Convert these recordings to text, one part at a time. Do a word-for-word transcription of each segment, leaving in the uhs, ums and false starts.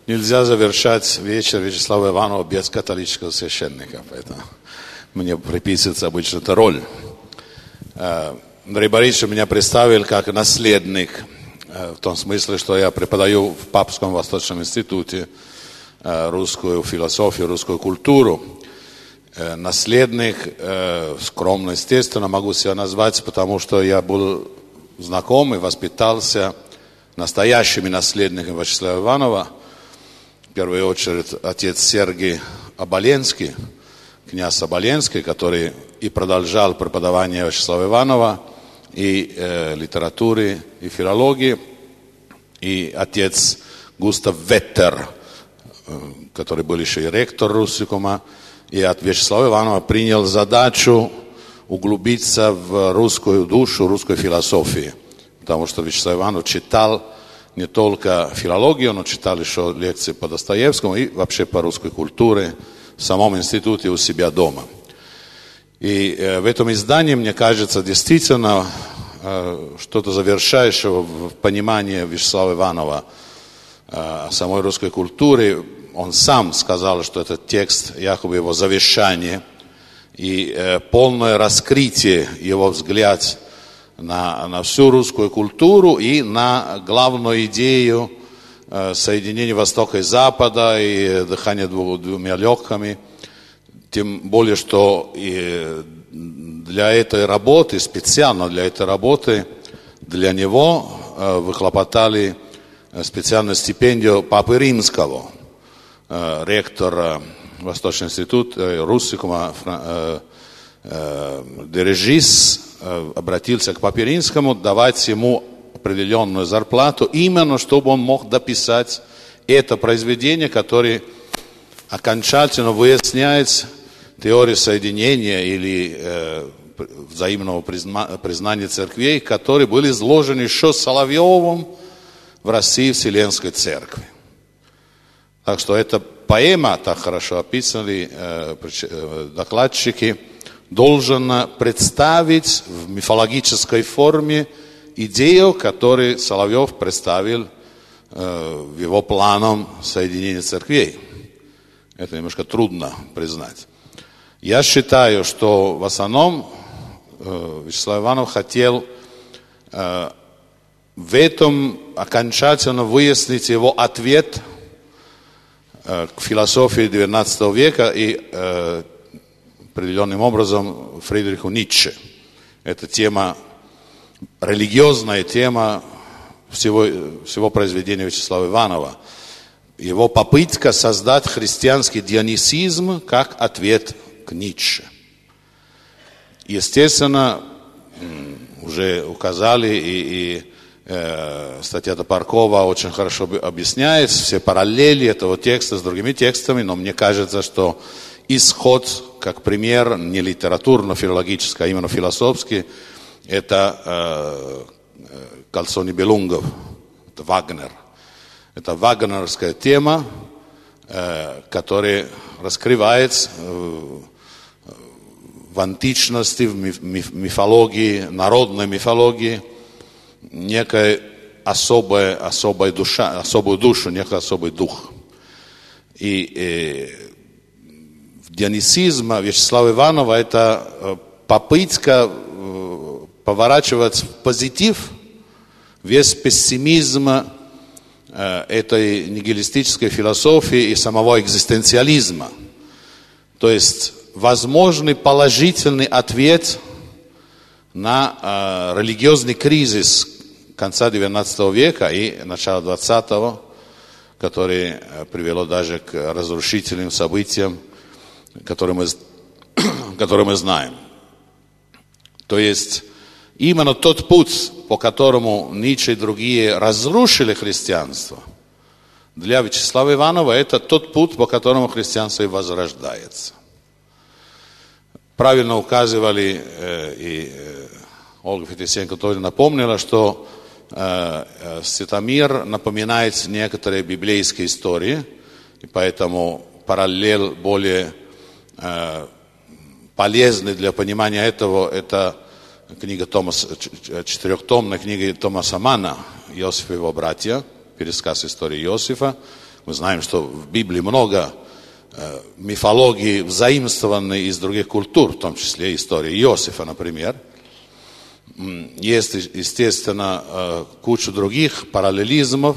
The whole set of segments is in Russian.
Нельзя завершать вечер Вячеслава Иванова без католического священника, поэтому мне приписывается обычно эта роль. Андрей Борисович меня представил как наследник, в том смысле, что я преподаю в Папском Восточном институте русскую философию, русскую культуру. Наследник, скромно, естественно, могу себя назвать, потому что я был знаком и воспитался настоящими наследниками Вячеслава Иванова. В первую очередь отец Сергий Оболенский, князь Оболенский, который и продолжал преподавание Вячеслава Иванова и э, литературы, и филологии, и отец Густав Веттер, э, который был еще и ректор Руссикума, и от Вячеслава Иванова принял задачу углубиться в русскую душу, русской философии, потому что Вячеслав Иванов читал не только филологию, но читал еще лекции по Достоевскому и вообще по русской культуре в самом институте у себя дома. И э, в этом издании, мне кажется, действительно э, что-то завершающего в понимании Вячеслава Иванова э, самой русской культуры. Он сам сказал, что этот текст якобы его завещание и э, полное раскрытие его взгляд на, на всю русскую культуру и на главную идею э, соединения Востока и Запада и дыхания дву, двумя легкими. Тем более, что и для этой работы, специально для этой работы, для него э, выхлопотали специальную стипендию Папы Римского. Э, ректор э, Восточного института э, Руссикума э, э, Дережис э, обратился к Папе Римскому давать ему определенную зарплату, именно чтобы он мог дописать это произведение, которое окончательно выясняет теорию соединения или э, взаимного призна, признания церквей, которые были изложены еще Соловьевым в России Вселенской Церкви. Так что эта поэма, так хорошо описаны э, докладчики, должна представить в мифологической форме идею, которую Соловьев представил э, в его планом соединения церквей. Это немножко трудно признать. Я считаю, что в основном э, Вячеслав Иванов хотел э, в этом окончательно выяснить его ответ э, к философии девятнадцатого века и э, определенным образом Фридриху Ницше. Это тема, религиозная тема всего, всего произведения Вячеслава Иванова. Его попытка создать христианский дионисизм как ответ к Ницше. Естественно, уже указали, и, и э, статья Топоркова очень хорошо объясняет все параллели этого текста с другими текстами, но мне кажется, что исход, как пример, не литературно-филологический, а именно философский, это э, «Кольцо Нибелунгов», это Вагнер. Это вагнеровская тема, э, которая раскрывается э, в античности, в миф, миф, мифологии, народной мифологии, некая особая, особая душа, особую душу, некий особый дух. И э, дионисизм Вячеслава Иванова – это попытка э, поворачивать в позитив весь пессимизм э, этой нигилистической философии и самого экзистенциализма. То есть возможный положительный ответ на э, религиозный кризис конца девятнадцатого века и начала двадцатого, который э, привело даже к разрушительным событиям, которые мы, которые мы знаем. То есть именно тот путь, по которому Ницше и другие разрушили христианство, для Вячеслава Иванова это тот путь, по которому христианство и возрождается. Правильно указывали, э, и э, Ольга Фетисенко тоже напомнила, что э, э, Светомир напоминает некоторые библейские истории, и поэтому параллель более э, полезный для понимания этого, это книга Томаса, четырехтомная книга Томаса Манна «Иосиф и его братья», пересказ истории Иосифа, Мы знаем, что в Библии много мифологии, взаимствованной из других культур, в том числе история Иосифа, например. Есть, естественно, куча других параллелизмов.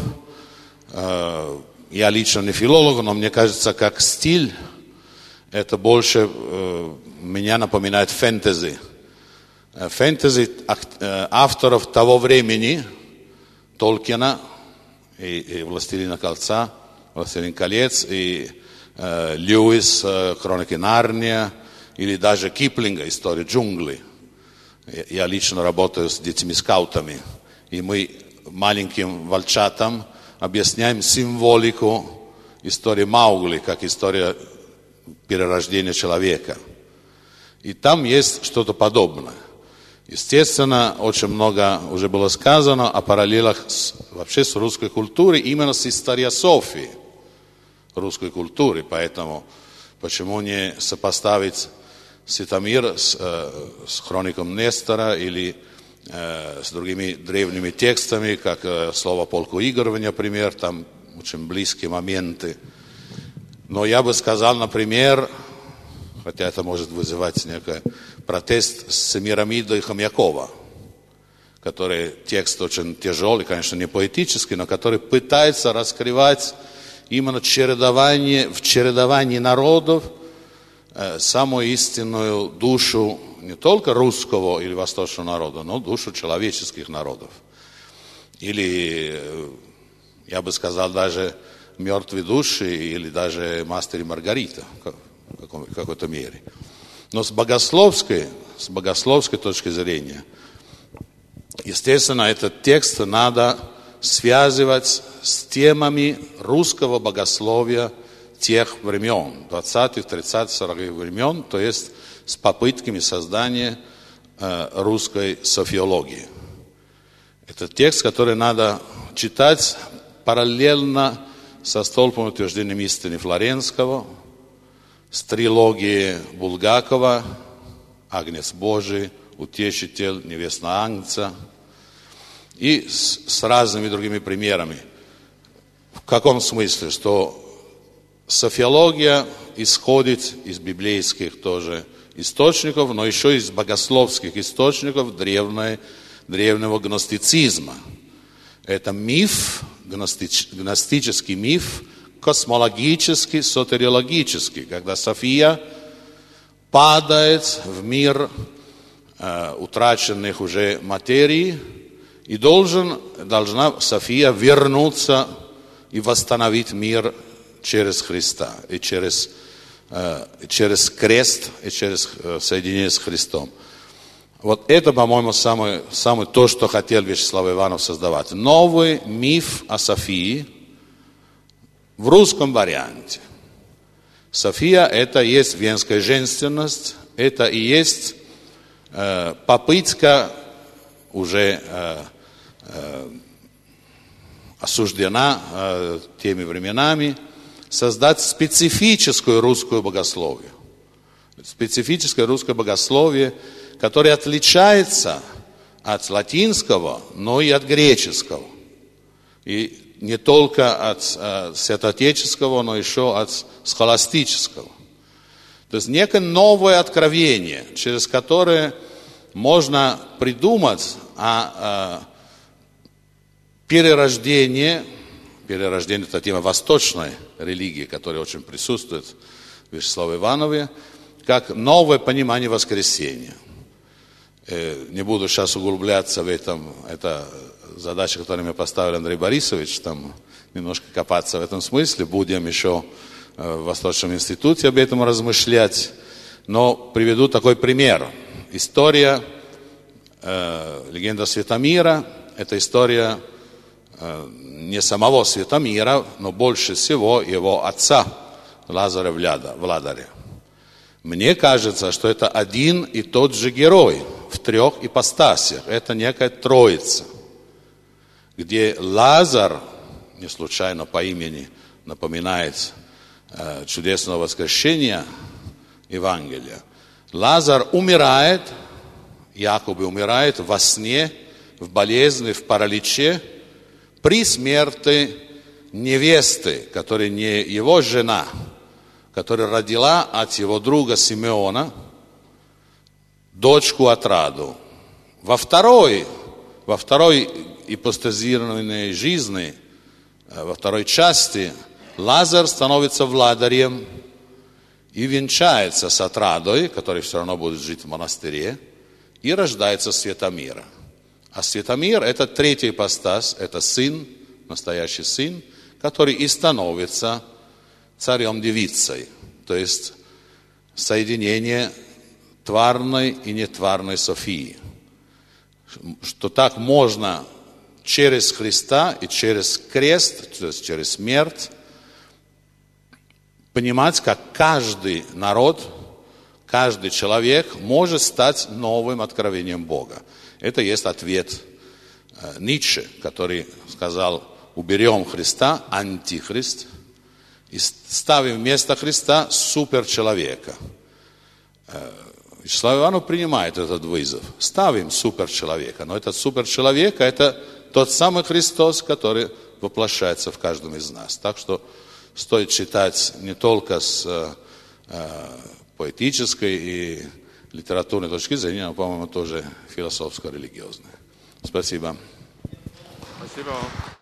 Я лично не филолог, но мне кажется, как стиль, это больше меня напоминает фэнтези. Фэнтези авторов того времени, Толкина и, и «Властелина кольца», «Властелин колец», и э, Льюис, э, «Хроники Нарния», или даже Киплинга, «История джунглей». Я, я лично работаю с детьми-скаутами, и мы маленьким волчатам объясняем символику истории Маугли, как история перерождения человека. И там есть что-то подобное. Естественно, очень много уже было сказано о параллелях с, вообще с русской культурой, именно с историософией русской культуры. Поэтому почему не сопоставить Светомир с, э, с хроником Нестора или э, с другими древними текстами, как э, слово полкуигрывания, например, там очень близкие моменты. Но я бы сказал, например, хотя это может вызывать некий протест, с Семирамидой и Хомякова, который текст очень тяжелый, конечно, не поэтический, но который пытается раскрывать именно чередование, в чередовании народов э, самую истинную душу не только русского или восточного народа, но душу человеческих народов. Или, э, я бы сказал, даже мертвые души, или даже Мастер и Маргарита в какой-то мере. Но с богословской, с богословской точки зрения, естественно, этот текст надо связывать с темами русского богословия тех времен, двадцатых, тридцатых, сороковых времен, то есть с попытками создания э, русской софиологии. Это текст, который надо читать параллельно со столпом утверждения истины Флоренского, с трилогией Булгакова, «Агнец Божий», «Утешитель», «Невестная Агнца», и с, с разными другими примерами. В каком смысле? Что софиология исходит из библейских тоже источников, но еще из богословских источников древней, древнего гностицизма. Это миф, гностич, гностический миф, космологический, сотериологический, когда София падает в мир э, утраченных уже материй, и должен, должна София вернуться и восстановить мир через Христа, и через, э, через крест, и через э, соединение с Христом. Вот это, по-моему, самое, самое то, что хотел Вячеслав Иванов создавать. Новый миф о Софии в русском варианте. София – это и есть венская женственность, это и есть э, попытка, уже э, э, осуждена э, теми временами, создать специфическую русскую богословие. Специфическое русское богословие, которое отличается от латинского, но и от греческого. И не только от э, святоотеческого, но еще от схоластического. То есть некое новое откровение, через которое можно придумать о, о перерождении, перерождение это тема восточной религии, которая очень присутствует в Вячеславе Иванове, как новое понимание воскресения. Э, не буду сейчас углубляться в этом, это задача, которую мне поставил Андрей Борисович, там немножко копаться в этом смысле, будем еще в Восточном институте об этом размышлять, но приведу такой пример. История, э, легенда Светомира, это история э, не самого Светомира, но больше всего его отца Лазаря Владаря. Мне кажется, что это один и тот же герой в трех ипостасях, это некая троица, где Лазарь, не случайно по имени, напоминает э, чудесного воскресения Евангелия. Лазарь умирает, якобы умирает во сне, в болезни, в параличе, при смерти невесты, которая не его жена, которая родила от его друга Симеона дочку Отраду. Во второй, во второй ипостазированной жизни, во второй части, Лазарь становится владарем и венчается с Отрадой, который все равно будет жить в монастыре, и рождается Светомира. А Светомир – это третий ипостась, это сын, настоящий сын, который и становится царем-девицей, то есть соединение тварной и нетварной Софии. Что так можно через Христа и через крест, то есть через смерть, понимать, как каждый народ, каждый человек может стать новым откровением Бога. Это есть ответ э, Ницше, который сказал: уберем Христа, антихрист, и ставим вместо Христа суперчеловека. Э, Вячеслав Иванов принимает этот вызов. Ставим суперчеловека, но этот суперчеловек – это тот самый Христос, который воплощается в каждом из нас. Так что стоит читать не только с э, поэтической и литературной точки зрения, но, по-моему, тоже философско-религиозной. Спасибо. Спасибо.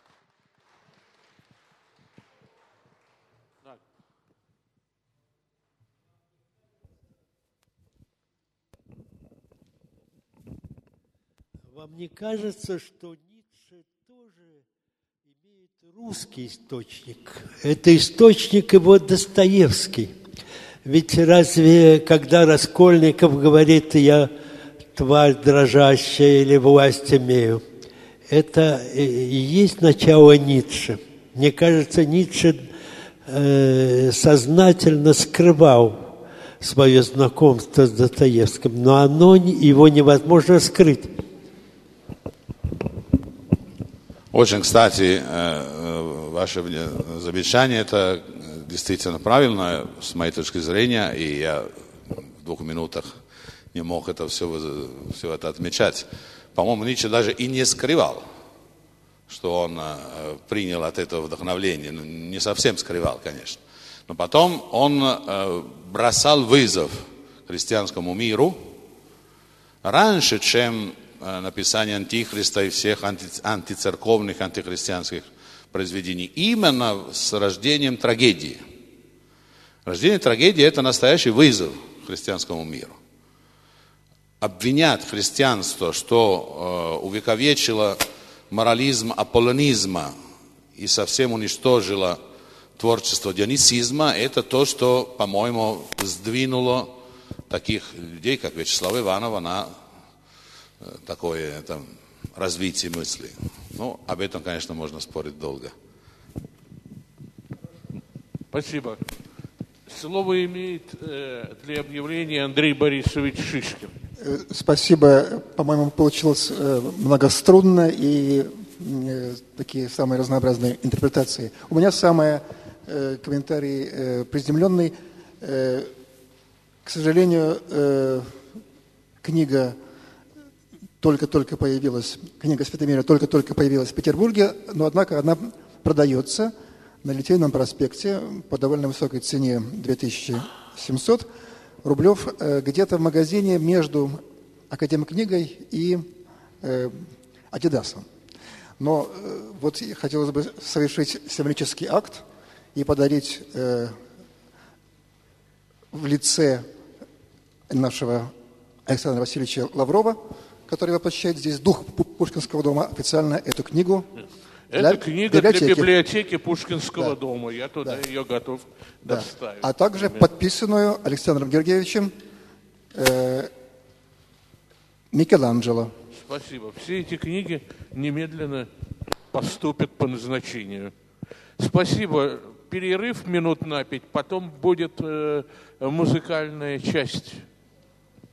Вам не кажется, что Ницше тоже имеет русский источник? Это источник его Достоевский. Ведь разве, когда Раскольников говорит: «Я тварь дрожащая» или «власть имею», это и есть начало Ницше. Мне кажется, Ницше э, сознательно скрывал свое знакомство с Достоевским, но оно, его невозможно скрыть. Очень, кстати, ваше замечание, это действительно правильно с моей точки зрения, и я в двух минутах не мог это все, все это отмечать. По-моему, Ницше даже и не скрывал, что он принял от этого вдохновление. Ну, не совсем скрывал, конечно. Но потом он бросал вызов христианскому миру раньше, чем написание Антихриста и всех анти, антицерковных, антихристианских произведений, именно с рождением трагедии. Рождение трагедии – это настоящий вызов христианскому миру. Обвинять христианство, что э, увековечило морализм аполлонизма и совсем уничтожило творчество дионисизма, это то, что, по-моему, сдвинуло таких людей, как Вячеслав Иванов, на такое там развитие мысли. Ну, об этом, конечно, можно спорить долго. Спасибо. Слово имеет э, для объявления Андрей Борисович Шишкин. Спасибо. По-моему, получилось э, многострунно и э, такие самые разнообразные интерпретации. У меня самый э, комментарий э, приземленный. Э, к сожалению, э, книга только-только появилась, книга Светомира только-только появилась в Петербурге, но, однако, она продается на Литейном проспекте по довольно высокой цене две тысячи семьсот рублев, где-то в магазине между Академкнигой и э, Адидасом. Но э, вот хотелось бы совершить символический акт и подарить э, в лице нашего Александра Васильевича Лаврова, который воплощает здесь дух Пушкинского дома, официально эту книгу. Это для книга библиотеки. для библиотеки Пушкинского да. дома. Я туда да. ее готов да. доставить. А также например. подписанную Александром Георгиевичем э, Микеланджело. Спасибо. Все эти книги немедленно поступят по назначению. Спасибо. Перерыв минут на пять, потом будет э, музыкальная часть.